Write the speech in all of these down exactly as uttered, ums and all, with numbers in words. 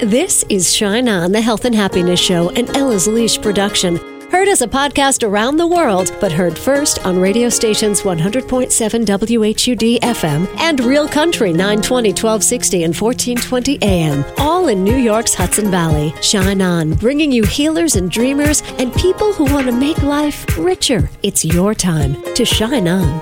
This is Shine On, the Health and Happiness Show, an Ella's Leash production. Heard as a podcast around the world, but heard first on radio stations one hundred point seven W H U D F M and Real Country nine twenty, twelve sixty, and fourteen twenty A M, all in New York's Hudson Valley. Shine On, bringing you healers and dreamers and people who want to make life richer. It's your time to shine on.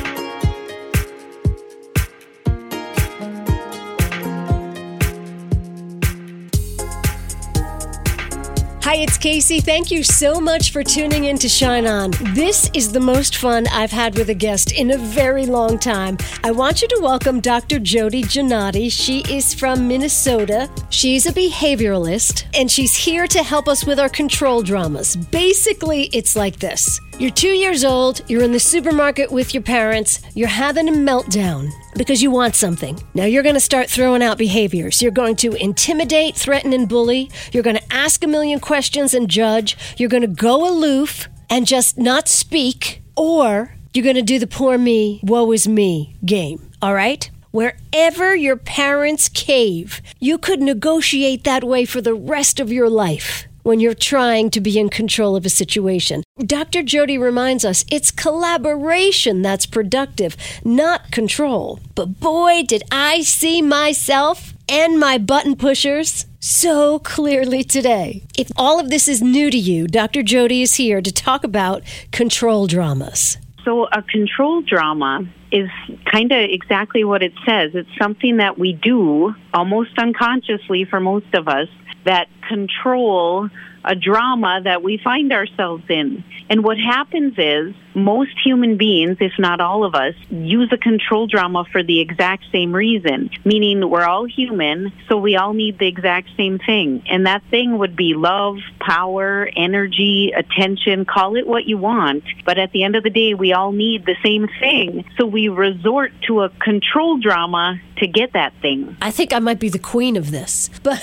Hi, it's Casey. Thank you so much for tuning in to Shine On. This is the most fun I've had with a guest in a very long time. I want you to welcome Doctor Jody Gennady. She is from Minnesota. She's a behavioralist, and she's here to help us with our control dramas. Basically, it's like this. You're two years old, you're in the supermarket with your parents, you're having a meltdown because you want something. Now you're going to start throwing out behaviors. You're going to intimidate, threaten, and bully. You're going to ask a million questions and judge. You're going to go aloof and just not speak. Or you're going to do the poor me, woe is me game. All right? Wherever your parents cave, you could negotiate that way for the rest of your life when you're trying to be in control of a situation. Doctor Jody reminds us it's collaboration that's productive, not control. But boy, did I see myself and my button pushers so clearly today. If all of this is new to you, Doctor Jody is here to talk about control dramas. So a control drama is kind of exactly what it says. It's something that we do almost unconsciously for most of us that control a drama that we find ourselves in. And what happens is most human beings, if not all of us, use a control drama for the exact same reason, meaning we're all human, so we all need the exact same thing. And that thing would be love, power, energy, attention, call it what you want. But at the end of the day, we all need the same thing. So we resort to a control drama to get that thing. I think I might be the queen of this, but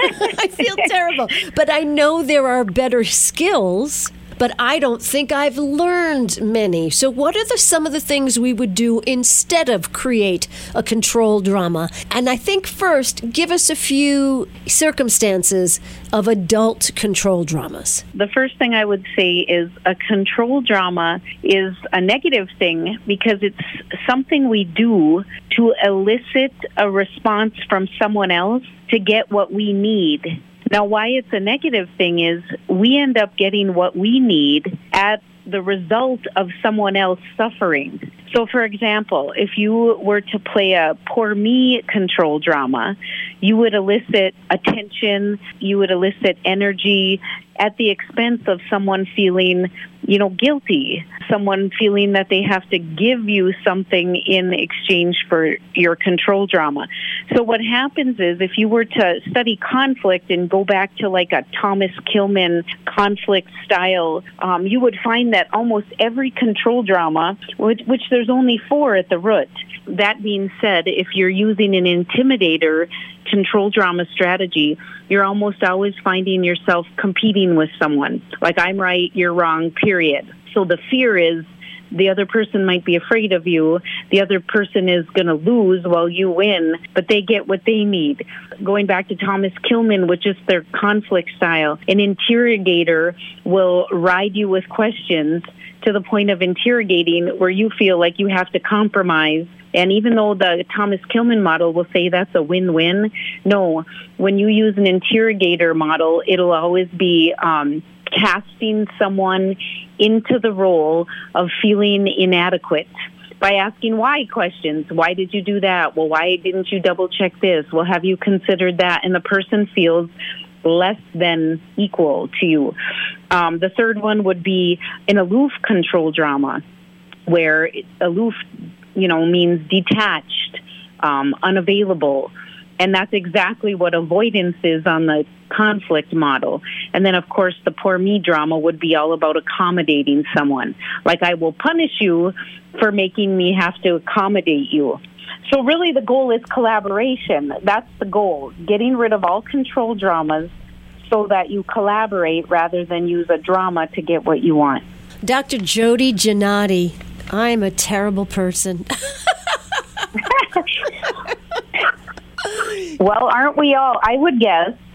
I feel terrible. But I know there are better skills, but I don't think I've learned many. So what are the, some of the things we would do instead of create a control drama? And I think first, give us a few circumstances of adult control dramas. The first thing I would say is a control drama is a negative thing because it's something we do to elicit a response from someone else to get what we need. Now, why it's a negative thing is we end up getting what we need at the result of someone else suffering. So, for example, if you were to play a poor me control drama, you would elicit attention, you would elicit energy at the expense of someone feeling, you know, guilty, someone feeling that they have to give you something in exchange for your control drama. So what happens is if you were to study conflict and go back to like a Thomas Kilmann conflict style, um, you would find that almost every control drama, which, which there's only four at the root. That being said, if you're using an intimidator control drama strategy, you're almost always finding yourself competing with someone. Like, I'm right, you're wrong, period. So the fear is the other person might be afraid of you. The other person is going to lose while you win, but they get what they need. Going back to Thomas Kilmann, which is their conflict style, an interrogator will ride you with questions to the point of interrogating where you feel like you have to compromise. And even though the Thomas Kilmann model will say that's a win-win, no, when you use an interrogator model, it'll always be um, casting someone into the role of feeling inadequate by asking why questions. Why did you do that? Well, why didn't you double check this? Well, have you considered that? And the person feels less than equal to you. Um, the third one would be an aloof control drama, where aloof, you know, means detached, um, unavailable. And that's exactly what avoidance is on the conflict model. And then, of course, the poor me drama would be all about accommodating someone. Like, I will punish you for making me have to accommodate you. So really the goal is collaboration. That's the goal, getting rid of all control dramas so that you collaborate rather than use a drama to get what you want. Doctor Jody Gennady, I'm a terrible person. Well, aren't we all? I would guess.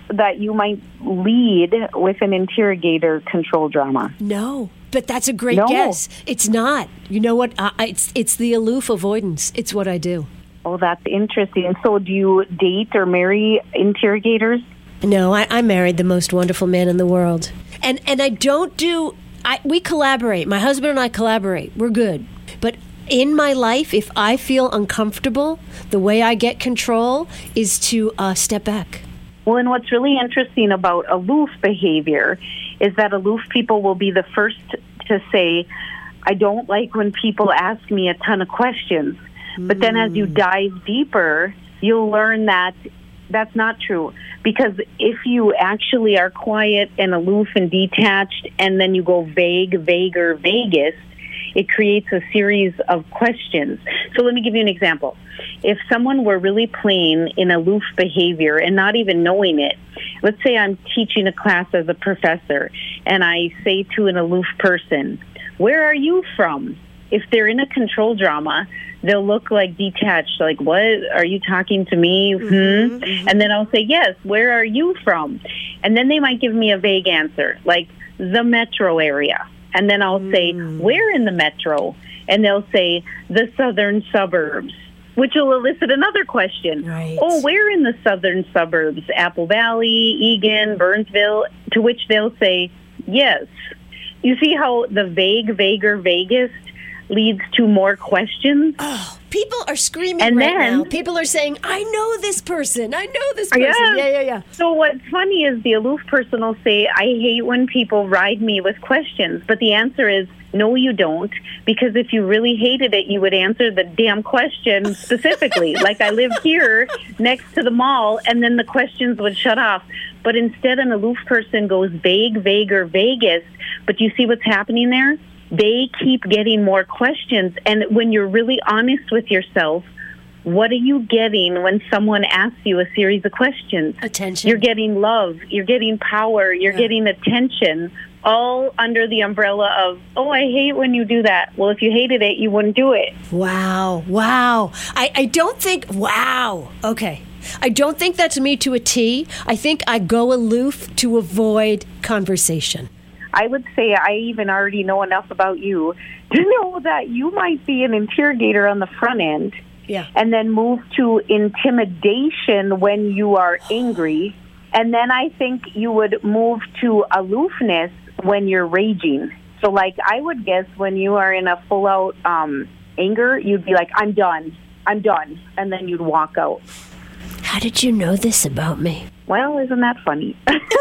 that you might lead with an interrogator control drama? No, but that's a great No. guess. It's not. You know what? I, it's it's the aloof avoidance. It's what I do. Oh, that's interesting. So do you date or marry interrogators? No, I, I married the most wonderful man in the world, and and I don't do. I we collaborate. My husband and I collaborate. We're good, but in my life, if I feel uncomfortable, the way I get control is to uh, step back. Well, and what's really interesting about aloof behavior is that aloof people will be the first to say, I don't like when people ask me a ton of questions. But then as you dive deeper, you'll learn that that's not true. Because if you actually are quiet and aloof and detached, and then you go vague, vaguer, vaguest, it creates a series of questions. So let me give you an example. If someone were really plain in aloof behavior and not even knowing it, let's say I'm teaching a class as a professor, and I say to an aloof person, where are you from? If they're in a control drama, they'll look like detached, like, what? Are you talking to me? Mm-hmm, hmm? Mm-hmm. And then I'll say, yes, where are you from? And then they might give me a vague answer, like the metro area. And then I'll say, mm. where in the metro? And they'll say, the southern suburbs, which will elicit another question. Right. Oh, where in the southern suburbs? Apple Valley, Egan, Burnsville? To which they'll say, yes. You see how the vague, vaguer, vaguest leads to more questions? Oh, people are screaming and right then, now. People are saying, I know this person. I know this person. Yeah. yeah, yeah, yeah. So what's funny is the aloof person will say, I hate when people ride me with questions. But the answer is, no, you don't. Because if you really hated it, you would answer the damn question specifically. Like, I live here next to the mall, and then the questions would shut off. But instead, an aloof person goes vague, vaguer, vaguest. But you see what's happening there? They keep getting more questions. And when you're really honest with yourself, what are you getting when someone asks you a series of questions? Attention. You're getting love. You're getting power. You're yeah. getting attention, all under the umbrella of, oh, I hate when you do that. Well, if you hated it, you wouldn't do it. Wow. Wow. I, I don't think, wow. Okay. I don't think that's me to a T. I think I go aloof to avoid conversation. I would say I even already know enough about you to know that you might be an interrogator on the front end, yeah, and then move to intimidation when you are angry. And then I think you would move to aloofness when you're raging. So, like, I would guess when you are in a full-out um, anger, you'd be like, I'm done. I'm done. And then you'd walk out. How did you know this about me? Well, isn't that funny?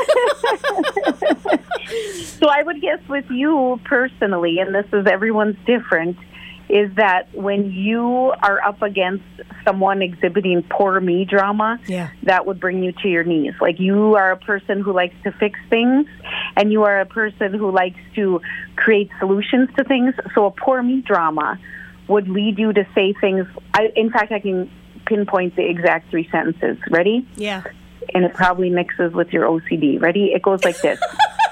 So I would guess with you personally, and this is everyone's different, is that when you are up against someone exhibiting poor me drama, yeah. that would bring you to your knees. Like, you are a person who likes to fix things, and you are a person who likes to create solutions to things. So a poor me drama would lead you to say things. I, in fact, I can pinpoint the exact three sentences. Ready? Yeah. And it probably mixes with your O C D. Ready? It goes like this.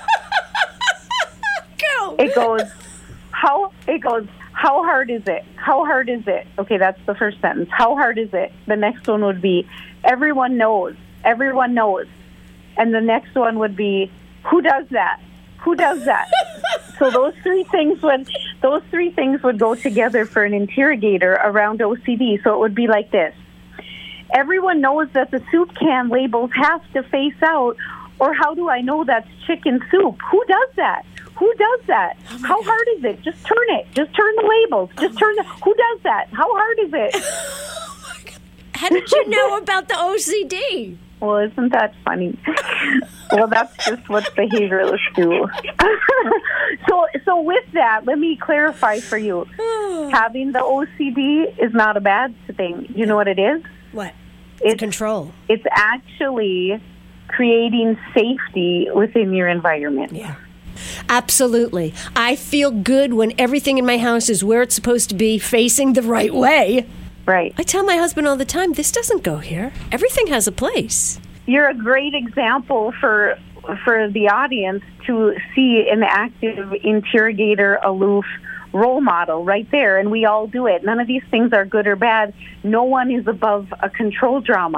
Go. It goes, how, it goes, how hard is it? How hard is it? Okay, that's the first sentence. How hard is it? The next one would be, everyone knows. Everyone knows. And the next one would be, who does that? Who does that? So those three things would, those three things would go together for an interrogator around O C D. So it would be like this. Everyone knows that the soup can labels have to face out, or how do I know that's chicken soup? Who does that? Who does that? Oh how God. hard is it? Just turn it. Just turn the labels. Just oh turn the... Who does that? How hard is it? Oh my God. How did you know about the O C D? Well, isn't that funny? Well, that's just what behavioralists do. so, so with that, let me clarify for you. Having the O C D is not a bad thing. You know what it is? What? It's, it's control. It's actually creating safety within your environment. Yeah. Absolutely. I feel good when everything in my house is where it's supposed to be, facing the right way. Right. I tell my husband all the time, this doesn't go here. Everything has a place. You're a great example for for the audience to see an active interrogator, aloof role model right there, and we all do it. None of these things are good or bad. No one is above a control drama.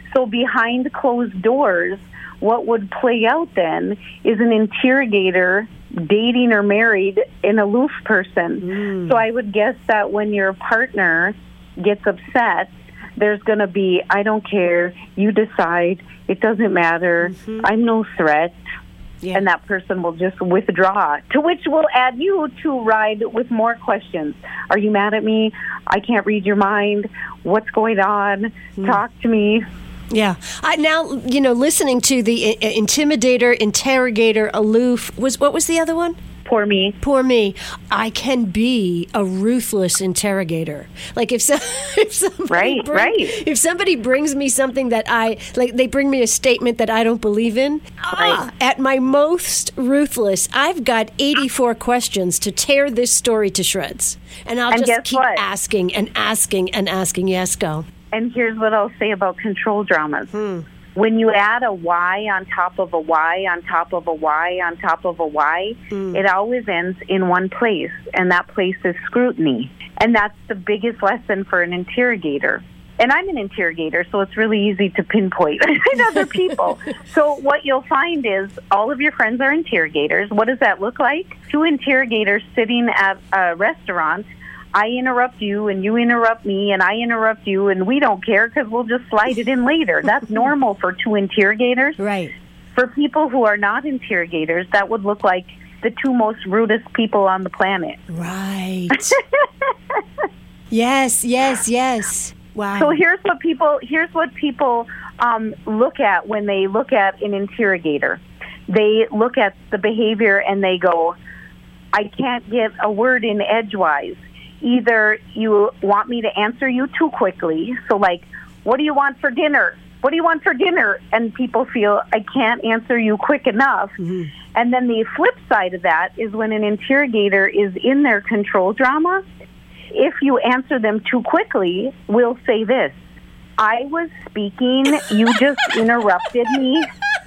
So behind closed doors, what would play out then is an interrogator dating or married an aloof person. Mm. So I would guess that when your partner gets upset, there's going to be, I don't care, you decide, it doesn't matter, mm-hmm. I'm no threat. Yeah. And that person will just withdraw, to which will add you to ride with more questions. Are you mad at me? I can't read your mind. What's going on? Mm. Talk to me. Yeah. I, now, you know, listening to the I- intimidator, interrogator, aloof, was what was the other one? Poor me. Poor me. I can be a ruthless interrogator. Like if, so, if somebody right, bring, right. if somebody brings me something that I like, they bring me a statement that I don't believe in. Right. Ah, at my most ruthless, I've got eighty-four questions to tear this story to shreds, and I'll and just keep what? asking and asking and asking. Yes, go. And here's what I'll say about control dramas. Hmm. When you add a why on top of a why on top of a why on top of a why, mm. it always ends in one place, and that place is scrutiny. And that's the biggest lesson for an interrogator. And I'm an interrogator, so it's really easy to pinpoint in other people. So what you'll find is all of your friends are interrogators. What does that look like? Two interrogators sitting at a restaurant. I interrupt you, and you interrupt me, and I interrupt you, and we don't care because we'll just slide it in later. That's normal for two interrogators. Right. For people who are not interrogators, that would look like the two most rudest people on the planet. Right. Yes, yes, yes. Wow. So here's what people here's what people um, look at when they look at an interrogator. They look at the behavior and they go, I can't get a word in edgewise. Either you want me to answer you too quickly, so like, what do you want for dinner? What do you want for dinner? And people feel, I can't answer you quick enough. Mm-hmm. And then the flip side of that is when an interrogator is in their control drama, if you answer them too quickly, we'll say this, I was speaking, you just interrupted me.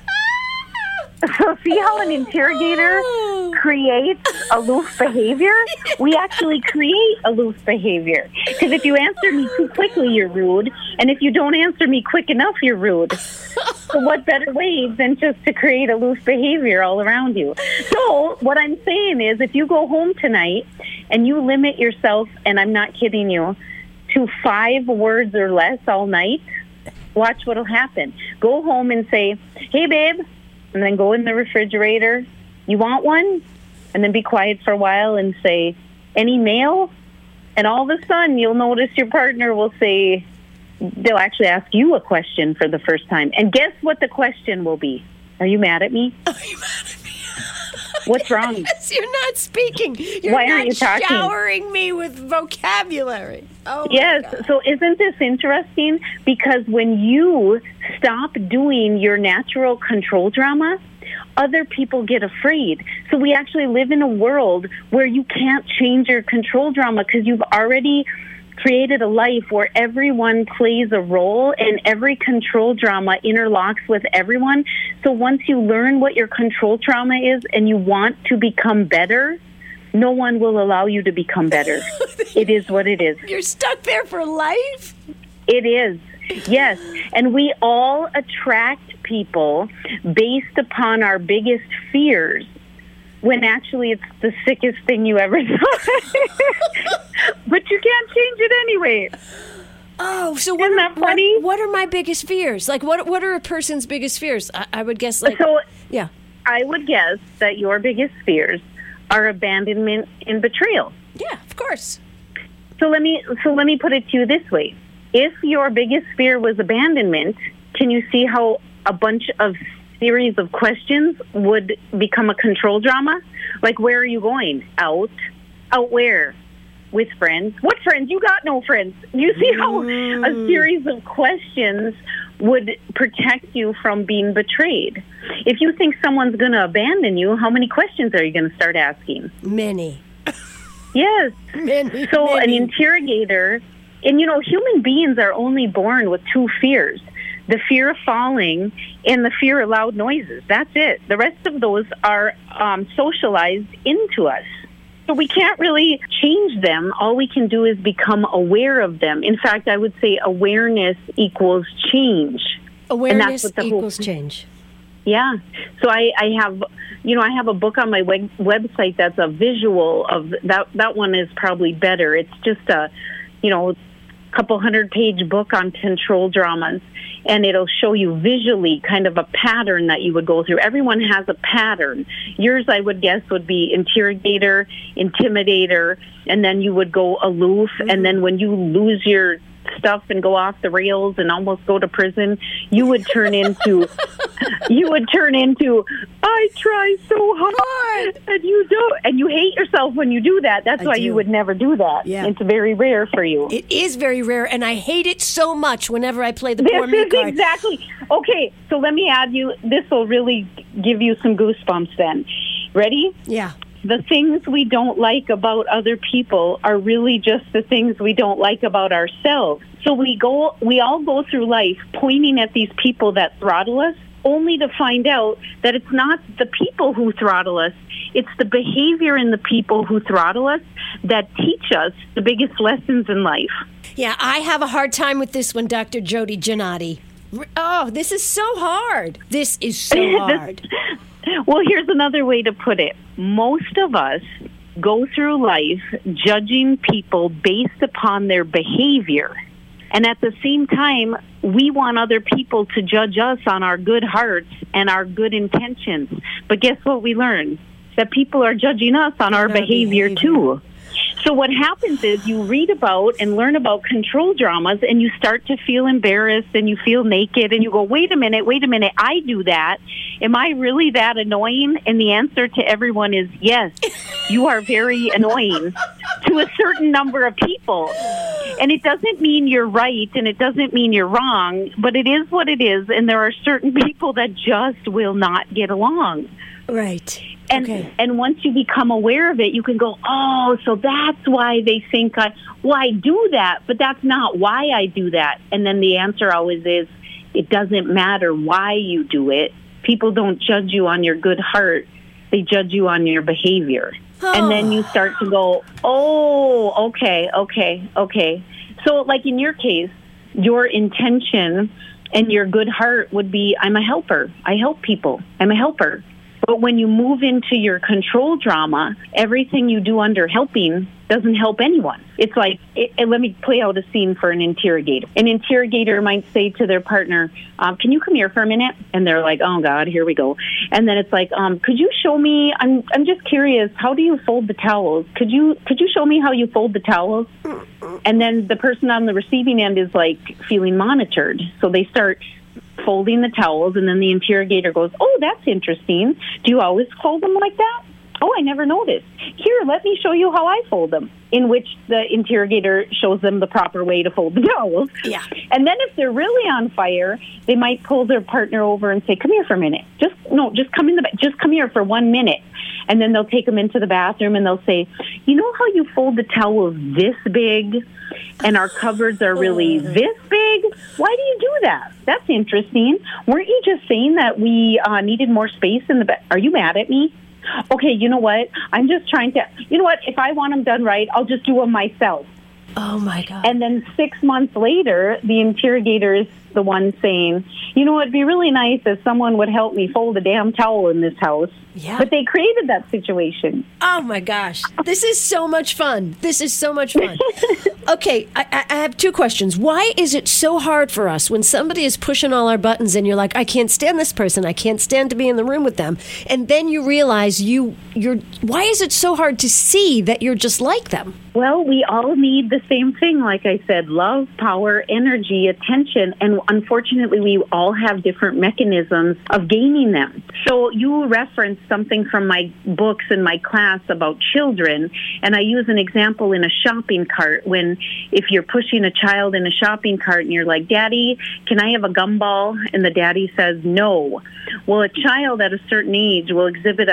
So see how an interrogator creates aloof behavior? We actually create aloof behavior. Because if you answer me too quickly, you're rude. And if you don't answer me quick enough, you're rude. So what better way than just to create aloof behavior all around you? So what I'm saying is if you go home tonight and you limit yourself, and I'm not kidding you, to five words or less all night, watch what'll happen. Go home and say, hey, babe, and then go in the refrigerator. You want one? And then be quiet for a while and say, any mail? And all of a sudden, you'll notice your partner will say, they'll actually ask you a question for the first time. And guess what the question will be? Are you mad at me? Are you mad at me? What's wrong? Yes, you're not speaking. You're Why not aren't you talking? showering me with vocabulary. Oh, yes. So isn't this interesting? Because when you stop doing your natural control drama, other people get afraid. So we actually live in a world where you can't change your control drama because you've already created a life where everyone plays a role and every control drama interlocks with everyone. So once you learn what your control trauma is and you want to become better, no one will allow you to become better. It is what it is. You're stuck there for life? It is. Yes. And we all attract people based upon our biggest fears, when actually it's the sickest thing you ever saw. But you can't change it anyway. Oh, so what, Isn't that funny? What, what are my biggest fears? Like, what what are a person's biggest fears? I, I would guess, like, so yeah. I would guess that your biggest fears are abandonment and betrayal. Yeah, of course. So let me so let me put it to you this way. If your biggest fear was abandonment, can you see how a bunch of series of questions would become a control drama? Like, where are you going? Out. Out where? With friends. What friends? You got no friends. You see how a series of questions would protect you from being betrayed. If you think someone's going to abandon you, how many questions are you going to start asking? Many. Yes. Many, so many. An interrogator, and you know, human beings are only born with two fears. The fear of falling and the fear of loud noises. That's it. The rest of those are um, socialized into us. So we can't really change them. All we can do is become aware of them. In fact, I would say awareness equals change. Awareness what the equals whole, change. Yeah. So I, I have, you know, I have a book on my web, website that's a visual of that. That one is probably better. It's just a, you know, couple hundred page book on control dramas, and it'll show you visually kind of a pattern that you would go through. Everyone has a pattern. Yours, I would guess, would be interrogator, intimidator, and then you would go aloof. Mm-hmm. And then when you lose your stuff and go off the rails and almost go to prison, you would turn into you would turn into I try so hard and you don't, and you hate yourself when you do that. That's I why do. You would never do that. Yeah. It's very rare for you. It is very rare, and I hate it so much whenever I play the this poor me is card. Exactly. Okay, so let me add you, this will really give you some goosebumps then. Ready? Yeah. The things we don't like about other people are really just the things we don't like about ourselves. So we go, we all go through life pointing at these people that throttle us, only to find out that it's not the people who throttle us, it's the behavior in the people who throttle us that teach us the biggest lessons in life. Yeah, I have a hard time with this one, Doctor Jody Gennady. Oh, this is so hard. This is so hard. Well, here's another way to put it. Most of us go through life judging people based upon their behavior. And at the same time, we want other people to judge us on our good hearts and our good intentions. But guess what we learn? That people are judging us on our, our behavior, behavior too. So what happens is you read about and learn about control dramas, and you start to feel embarrassed and you feel naked, and you go, wait a minute, wait a minute, I do that. Am I really that annoying? And the answer to everyone is yes, you are very annoying to a certain number of people. And it doesn't mean you're right, and it doesn't mean you're wrong, but it is what it is, and there are certain people that just will not get along. Right. And okay. and once you become aware of it, you can go, oh, so that's why they think I, well, I do that, but that's not why I do that. And then the answer always is, it doesn't matter why you do it. People don't judge you on your good heart. They judge you on your behavior. Oh. And then you start to go, oh, okay, okay, okay. So like in your case, your intention and your good heart would be, I'm a helper. I help people. I'm a helper. But when you move into your control drama, everything you do under helping doesn't help anyone. It's like, it, it, let me play out a scene for an interrogator. An interrogator might say to their partner, um, can you come here for a minute? And they're like, oh, God, here we go. And then it's like, um, could you show me, I'm I'm just curious, how do you fold the towels? Could you could you show me how you fold the towels? And then the person on the receiving end is like feeling monitored. So they start folding the towels, and then the interrogator goes, oh, that's interesting. Do you always fold them like that? Oh, I never noticed. Here, let me show you how I fold them, in which the interrogator shows them the proper way to fold the towels. Yeah. And then if they're really on fire, they might pull their partner over and say, come here for a minute. Just, no, just come in the, just come here for one minute. And then they'll take them into the bathroom and they'll say, you know how you fold the towels this big and our cupboards are really this big? Why do you do that? That's interesting. Weren't you just saying that we uh, needed more space in the bed? Are you mad at me? Okay, you know what? I'm just trying to, you know what? If I want them done right, I'll just do them myself. Oh, my God. And then six months later, the interrogator is the one saying, you know, it'd be really nice if someone would help me fold a damn towel in this house. Yeah. But they created that situation. Oh, my gosh. This is so much fun. This is so much fun. Okay, I, I have two questions. Why is it so hard for us when somebody is pushing all our buttons and you're like, I can't stand this person. I can't stand to be in the room with them. And then you realize you, you're, why is it so hard to see that you're just like them? Well, we all need the same thing, like I said, love, power, energy, attention, and unfortunately we all have different mechanisms of gaining them. So you referenced something from my books in my class about children, and I use an example in a shopping cart when if you're pushing a child in a shopping cart and you're like, Daddy, can I have a gumball? And the daddy says no. Well, a child at a certain age will exhibit a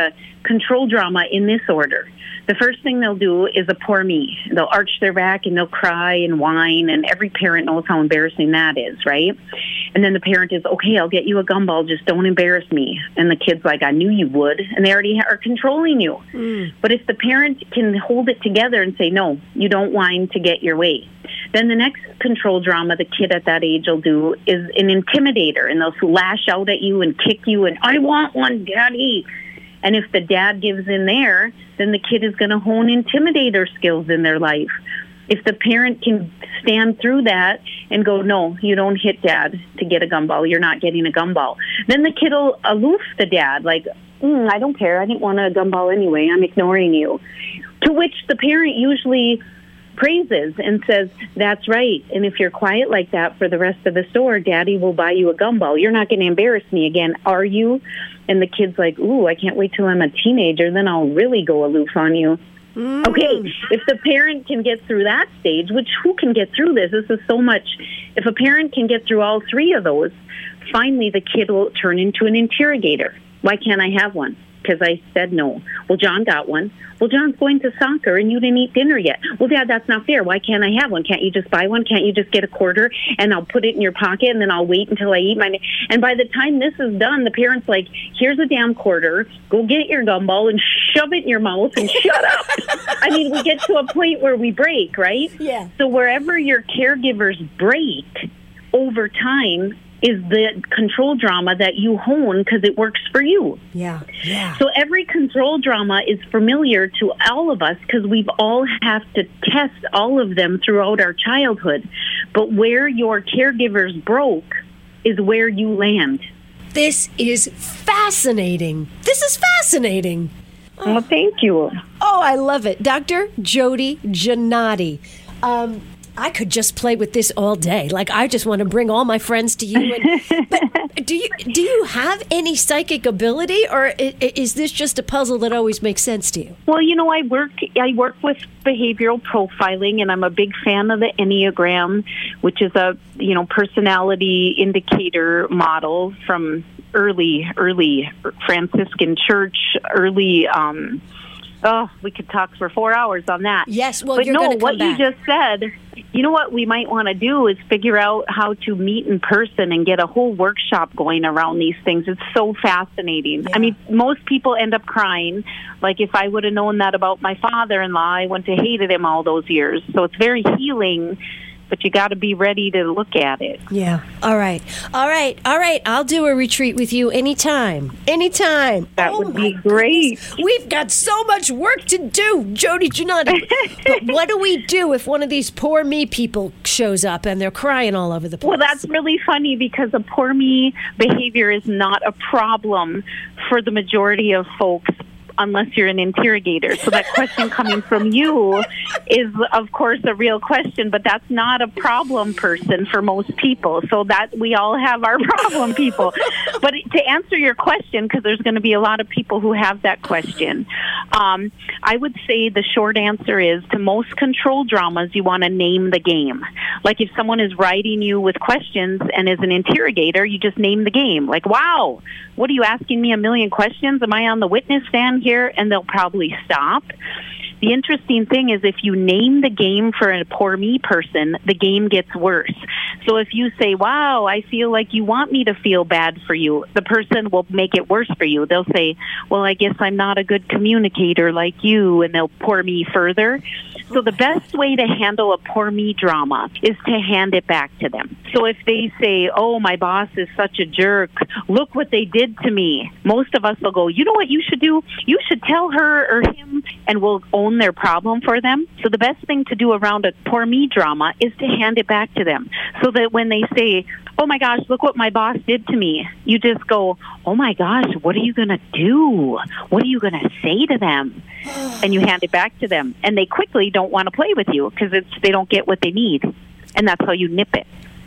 control drama in this order. The first thing they'll do is a poor me. They'll arch their back and they'll cry and whine, and every parent knows how embarrassing that is, right? And then the parent is, okay, I'll get you a gumball, just don't embarrass me. And the kid's like, I knew you would. And they already are controlling you. Mm. But if the parent can hold it together and say, no, you don't whine to get your way, then the next control drama the kid at that age will do is an intimidator, and they'll lash out at you and kick you and, I want one, Daddy. And if the dad gives in there, then the kid is going to hone intimidator skills in their life. If the parent can stand through that and go, no, you don't hit Dad to get a gumball, you're not getting a gumball, then the kid will aloof the dad, like, mm, I don't care, I didn't want a gumball anyway, I'm ignoring you. To which the parent usually praises and says, that's right, and if you're quiet like that for the rest of the store, Daddy will buy you a gumball. You're not going to embarrass me again, are you? And the kid's like, ooh, I can't wait till I'm a teenager, then I'll really go aloof on you. Mm. Okay, if the parent can get through that stage, which who can get through this? This is so much. If a parent can get through all three of those, finally the kid will turn into an interrogator. Why can't I have one? Because I said no. Well, John got one. Well, John's going to soccer and you didn't eat dinner yet. Well, Dad, that's not fair. Why can't I have one? Can't you just buy one? Can't you just get a quarter and I'll put it in your pocket and then I'll wait until I eat my... And by the time this is done, the parent's like, here's a damn quarter. Go get your gumball and shove it in your mouth and shut up. I mean, we get to a point where we break, right? Yeah. So wherever your caregivers break over time is the control drama that you hone because it works for you. Yeah, yeah. So every control drama is familiar to all of us because we've all have to test all of them throughout our childhood. But where your caregivers broke is where you land. This is fascinating. This is fascinating. Oh, well, thank you. Oh, I love it. Doctor Jody Giannotti. Um, I could just play with this all day. Like, I just want to bring all my friends to you. And, but do you do you have any psychic ability, or is this just a puzzle that always makes sense to you? Well, you know, I work I work with behavioral profiling, and I'm a big fan of the Enneagram, which is a you know personality indicator model from early early Franciscan Church, early. Um, Oh, we could talk for four hours on that. Yes, well, but you're no, going to come what back. You just said, you know what we might want to do is figure out how to meet in person and get a whole workshop going around these things. It's so fascinating. Yeah. I mean, most people end up crying. Like, if I would have known that about my father-in-law, I wouldn't have hated him all those years. So it's very healing. But you got to be ready to look at it. Yeah. All right. All right. All right. I'll do a retreat with you anytime. Anytime. That oh would be great. Goodness. We've got so much work to do, Jody Giannotti. But what do we do if one of these poor me people shows up and they're crying all over the place? Well, that's really funny because a poor me behavior is not a problem for the majority of folks, unless you're an interrogator. So that question coming from you is, of course, a real question, but that's not a problem person for most people. So that we all have our problem people. But to answer your question, because there's going to be a lot of people who have that question, um, I would say the short answer is, to most control dramas, you want to name the game. Like, if someone is writing you with questions and is an interrogator, you just name the game. Like, wow, what are you asking me a million questions? Am I on the witness stand here? And they'll probably stop. The interesting thing is, if you name the game for a poor me person, the game gets worse. So if you say, wow, I feel like you want me to feel bad for you, the person will make it worse for you. They'll say, well, I guess I'm not a good communicator like you, and they'll poor me further. So the best way to handle a poor me drama is to hand it back to them. So if they say, oh, my boss is such a jerk, look what they did to me, most of us will go, you know what you should do? You should tell her or him, and we'll own their problem for them. So the best thing to do around a poor me drama is to hand it back to them, so that when they say, oh my gosh, look what my boss did to me, you just go, oh my gosh, what are you going to do? What are you going to say to them? And you hand it back to them. And they quickly don't want to play with you because it's they don't get what they need. And that's how you nip it. I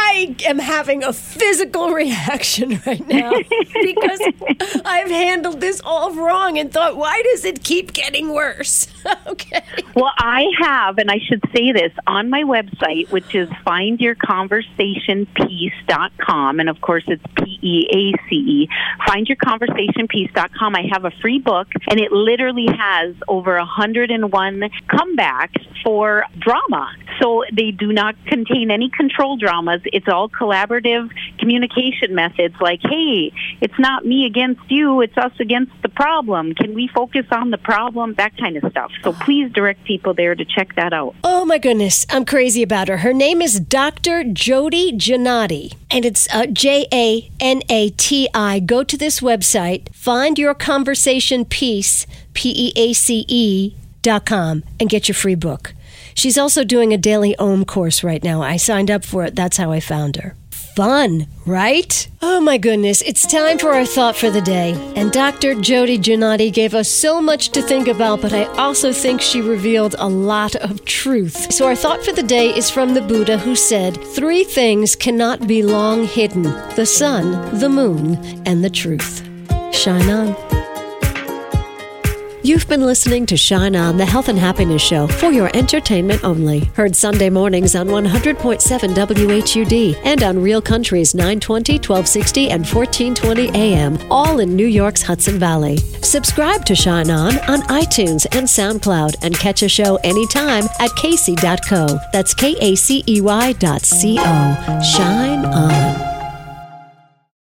I am having a physical reaction right now because I've handled this all wrong and thought, why does it keep getting worse? Okay. Well, I have, and I should say this, on my website, which is find your conversation peace dot com, and of course it's P E A C E, find your conversation peace dot com. I have a free book, and it literally has over one hundred one comebacks for drama. So they do not contain any control dramas. It's all collaborative communication methods like, hey, it's not me against you, it's us against the problem. Can we focus on the problem? That kind of stuff. So please direct people there to check that out. Oh my goodness, I'm crazy about her. Her name is Doctor Jodi Janati, and it's uh, J A N A T I. Go to this website, find your conversation peace, P E A C E dot com, and get your free book. She's also doing a daily Om course right now. I signed up for it. That's how I found her. Fun, right? Oh my goodness, it's time for our thought for the day. And Doctor Jodi Janati gave us so much to think about, but I also think she revealed a lot of truth. So our thought for the day is from the Buddha, who said, three things cannot be long hidden: the sun, the moon, and the truth. Shine on. You've been listening to Shine On, the Health and Happiness Show, for your entertainment only. Heard Sunday mornings on one hundred point seven W H U D and on Real Country's nine twenty, twelve sixty, and fourteen twenty A M, all in New York's Hudson Valley. Subscribe to Shine On on iTunes and SoundCloud and catch a show anytime at Casey dot co. That's K A C E Y dot C O. Shine On.